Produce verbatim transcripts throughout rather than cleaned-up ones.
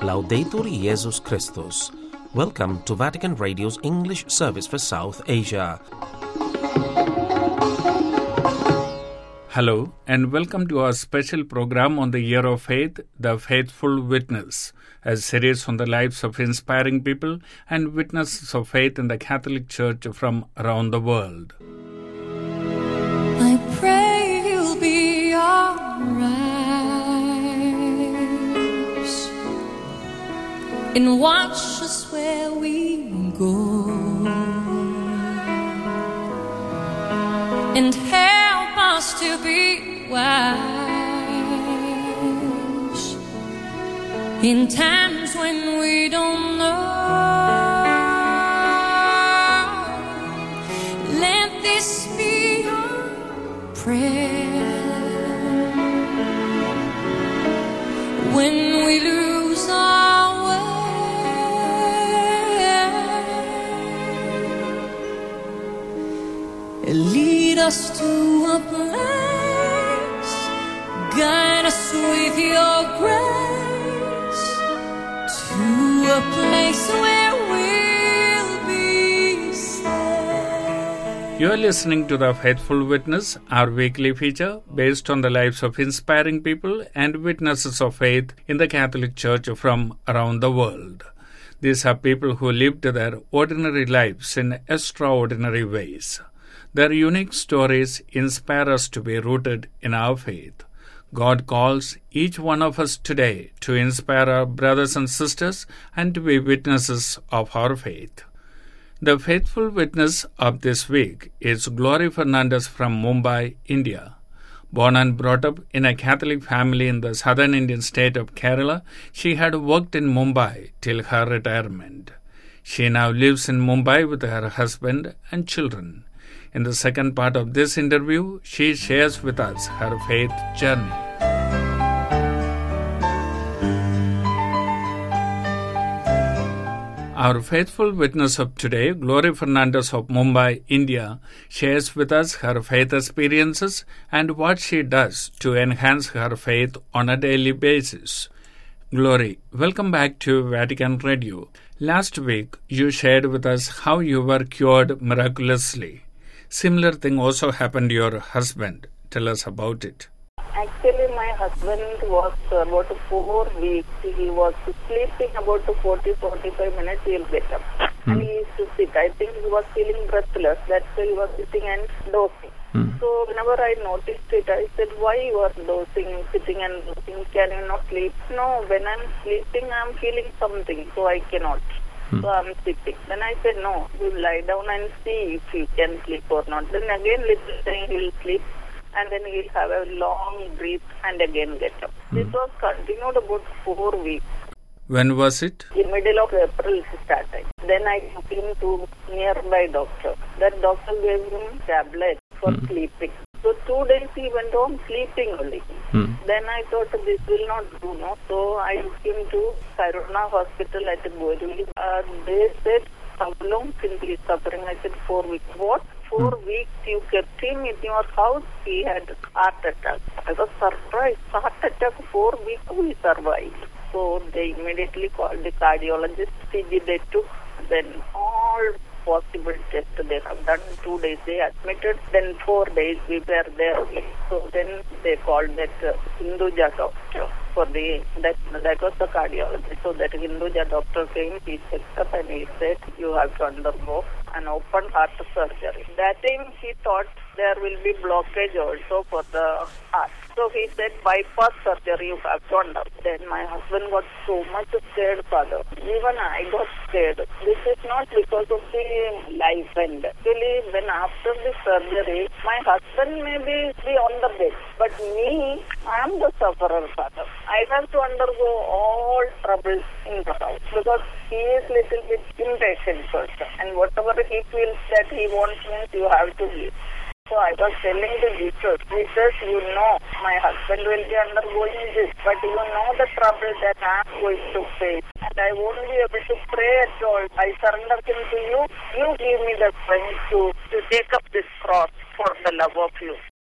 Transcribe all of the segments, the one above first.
Laudetur Jesus Christus. Welcome to Vatican Radio's English service for South Asia. Hello and welcome to our special program on the Year of Faith, The Faithful Witness, a series on the lives of inspiring people and witnesses of faith in the Catholic Church from around the world. I pray you'll be alright and watch us where we go and help us to be wise in times when we don't know. Let this be our prayer when we lose our way. Lead us to a place, guide us with your grace, to a place where we'll be safe. You are listening to The Faithful Witness, our weekly feature based on the lives of inspiring people and witnesses of faith in the Catholic Church from around the world. These are people who lived their ordinary lives in extraordinary ways. Their unique stories inspire us to be rooted in our faith. God calls each one of us today to inspire our brothers and sisters and to be witnesses of our faith. The faithful witness of this week is Glory Fernandez from Mumbai, India. Born and brought up in a Catholic family in the southern Indian state of Kerala, she had worked in Mumbai till her retirement. She now lives in Mumbai with her husband and children. In the second part of this interview, she shares with us her faith journey. Our faithful witness of today, Glory Fernandez of Mumbai, India, shares with us her faith experiences and what she does to enhance her faith on a daily basis. Glory, welcome back to Vatican Radio. Last week, you shared with us how you were cured miraculously. Similar thing also happened to your husband. Tell us about it. Actually, my husband was uh, about four weeks. He was sleeping about forty to forty-five minutes. He'll get up. Hmm. And he used to sit. I think he was feeling breathless. That's why he was sitting and dozing. Hmm. So whenever I noticed it, I said, why you are dozing, sitting and dozing? Can you not sleep? No, when I'm sleeping, I'm feeling something, so I cannot. Hmm. So I'm sleeping. Then I said, no, you lie down and see if you can sleep or not. Then again, little time he'll sleep and then he'll have a long breath and again get up. Hmm. This was continued about four weeks. When was it? In middle of April it started. Then I took him to nearby doctor. That doctor gave him tablet for hmm. sleeping. So two days he went on sleeping only. Hmm. Then I thought this will not do, no? So I took him to Karuna Hospital at Borivali. Uh, they said, how long since he is suffering? I said, four weeks. What? Four hmm. weeks you kept him in your house? He had heart attack. I was surprised. Heart attack, four weeks he survived. So they immediately called the cardiologist. C G they took. Then all possible tests they have done. Two days they admitted, then four days we were there. So then they called that uh, Hinduja doctor for the, that that was the cardiologist. So that Hinduja doctor came, he checked up and he said, you have to undergo an open heart surgery. That time he thought there will be blockage also for the heart. So he said, bypass surgery you have to undergo. Then my husband got so much scared, father. Even I got scared. This is not because of the life end. Actually, when after the surgery, my husband may be, be on the bed. But me, I am the sufferer, father. I have to undergo all troubles in the house because he is little bit impatient person. And whatever he feels that he wants means you have to give. So I was telling the Jesus, Jesus, you know my husband will be undergoing this, but you know the trouble that I am going to face. And I won't be able to pray at all. I surrender him to you. You give me the strength to, to take up this cross for the love of you.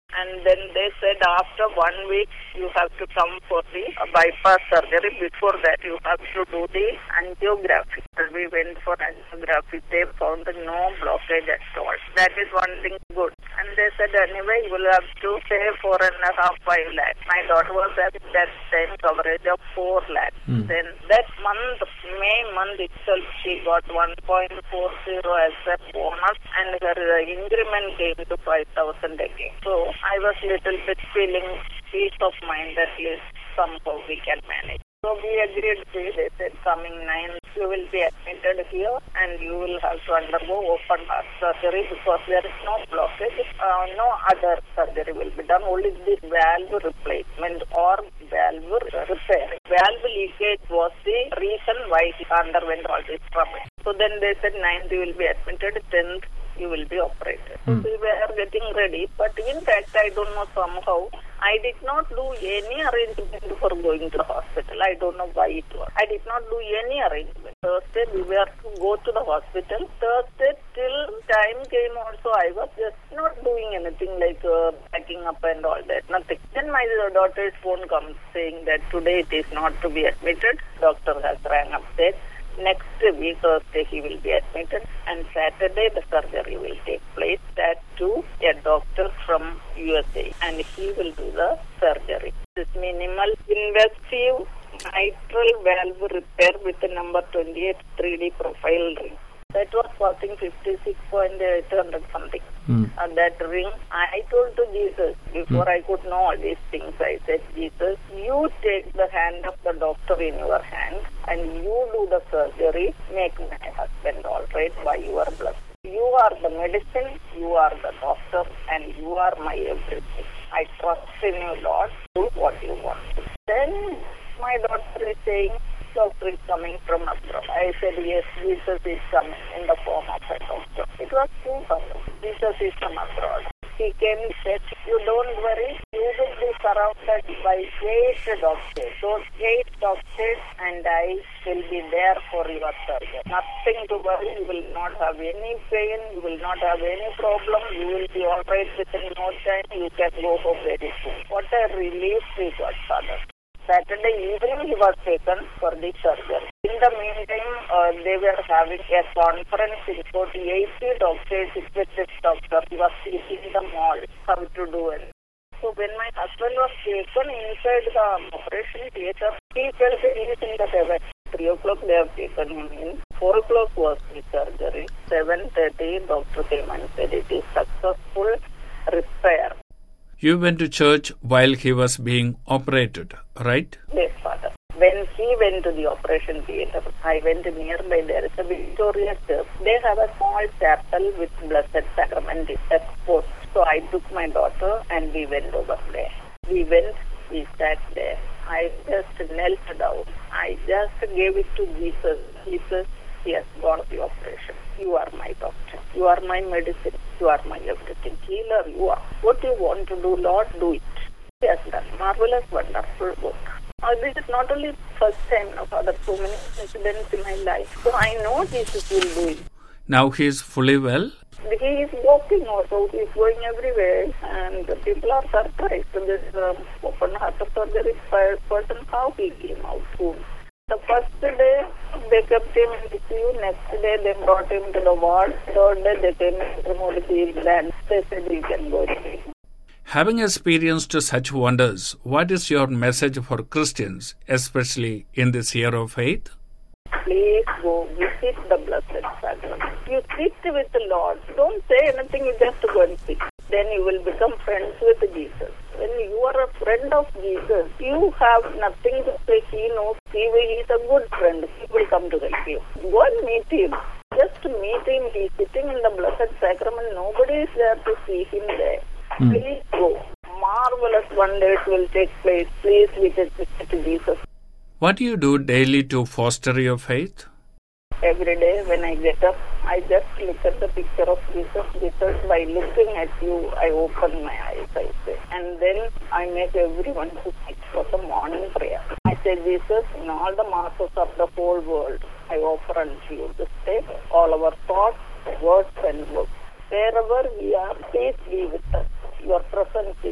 And then they said after one week you have to come for the bypass surgery. Before that you have to do the angiography. We went for angiography. They found no blockage at all. That is one thing good. And they said anyway you will have to pay four and a half, five lakhs. My daughter was having that same coverage of four lakhs. Mm. Then that month, May month itself, she got one point four zero as a bonus, and her increment came to five thousand again. So I was little bit feeling peace of mind, at least somehow we can manage. So we agreed to it. They said coming ninth you will be admitted here and you will have to undergo open heart surgery because there is no blockage. Uh, no other surgery will be done. Only this valve replacement or valve repair. Valve leakage was the reason why he underwent all this trouble. So then they said ninth you will be admitted, tenth you will be operated. Mm. So we were getting ready, but in fact I don't know, somehow I did not do any arrangement for going to the hospital. I don't know why it was. I did not do any arrangement. Thursday we were to go to the hospital. Thursday till time came also I was just not doing anything like uh, packing up and all that. Nothing. Then my daughter's phone comes saying that today it is not to be admitted. Doctor has rang up there. Next week, Thursday, he will be admitted, and Saturday the surgery will take place. That too, a doctor from U S A, and he will do the surgery. This minimal invasive mitral valve repair with the number twenty-eight three D profile ring. That was costing fifty-six thousand eight hundred something. Mm. And that ring, I told to Jesus, before mm. I could know all these things, I said, Jesus, you take the hand of the doctor in your hand and you do the surgery, make my husband all right by your blessing. You are the medicine, you are the doctor, and you are my everything. I trust in you, Lord. Do what you want. Then my daughter is saying, doctor is coming from abroad. I said, yes, Jesus is coming in the form of a doctor. It was true for him. Jesus is from abroad. He came and said, you don't worry, you will be surrounded by eight doctors. Those eight doctors and I will be there for your surgery. Nothing to worry, you will not have any pain, you will not have any problem, you will be all right within no time, you can go home very soon. What a relief we got, Father. Saturday evening he was taken for the surgery. In the meantime, uh, they were having a conference in court. eighty doctors with this doctor. He was teaching them all how to do it. So when my husband was taken inside the operation theatre, he felt he is in the heaven. Three o'clock they have taken him in. Four o'clock was the surgery. Seven thirty, doctor came and said it is successful repair. You went to church while he was being operated, right? Yes, Father. When he went to the operation theatre, I went nearby. There is a Victoria Church. They have a small chapel with Blessed Sacrament exposed. So I took my daughter and we went over there. We went, we sat there. I just knelt down. I just gave it to Jesus. Jesus, he has got the operation. You are my doctor. You are my medicine. You are my everything. Healer, you are. What you want to do, Lord, do it. He has done marvelous, wonderful work. Uh, this is not only first time, no, Father, so many incidents in my life. So I know Jesus will do it. Now he is fully well? He is walking also. He is going everywhere. And people are surprised. This um, open heart surgery person, how he came out soon. The first day, they kept him in the queue. Next day, they brought him to the ward. Third day, they came and removed the gland. They said, you can go away. Having experienced such wonders, what is your message for Christians, especially in this year of faith? Please go visit the Blessed Sacrament. You sit with the Lord. Don't say anything, you just go and sit. Then you will become friends with Jesus. When you are a friend of Jesus, you have nothing to say. He knows. He is a good friend. He will come to help you. Go and meet him. Just meet him. He is sitting in the Blessed Sacrament. Nobody is there to see him there. Mm. Please go. Marvelous wonders will take place. Please visit Jesus. What do you do daily to foster your faith? Every day when I get up, I just look at the picture of Jesus. Jesus, by looking at you, I open my eyes, I say. And then I make everyone to sit for the morning prayer. I say, Jesus, in all the masses of the whole world, I offer unto you this day all our thoughts, words and works. Wherever we are, please be with us. Your presence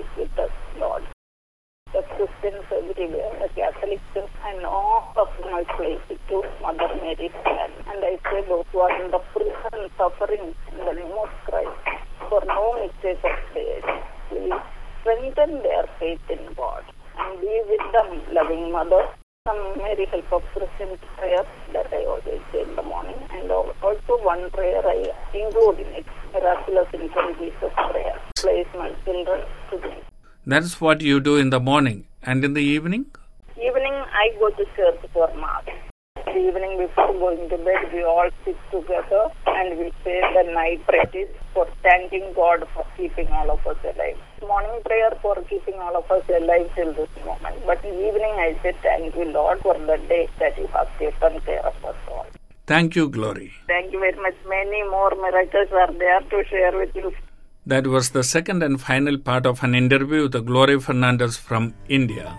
everywhere, the Catholic Church, and all of them I place it to Mother Mary's hand. And I say those who are in the prison suffering in the name of Christ, for no mistake of faith, please strengthen their faith in God and be with them, loving Mother. Some Mary Help of Christian prayer that I always say in the morning, and also one prayer I include in it, Miraculous Infant Jesus prayer. Place my children to me. That is what you do in the morning. And in the evening? Evening I go to church for Mass. The evening before going to bed, we all sit together and we say the night practice for thanking God for keeping all of us alive. Morning prayer for keeping all of us alive till this moment. But in the evening I say thank you, Lord, for the day that you have taken care of us all. Thank you, Glory. Thank you very much. Many more miracles are there to share with you. That was the second and final part of an interview with Glory Fernandez from India.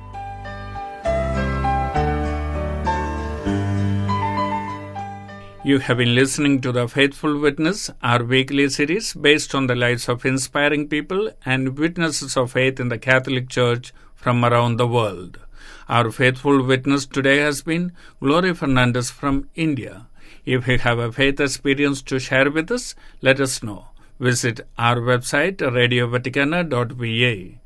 You have been listening to The Faithful Witness, our weekly series based on the lives of inspiring people and witnesses of faith in the Catholic Church from around the world. Our faithful witness today has been Glory Fernandez from India. If you have a faith experience to share with us, let us know. Visit our website radio vaticana dot v a.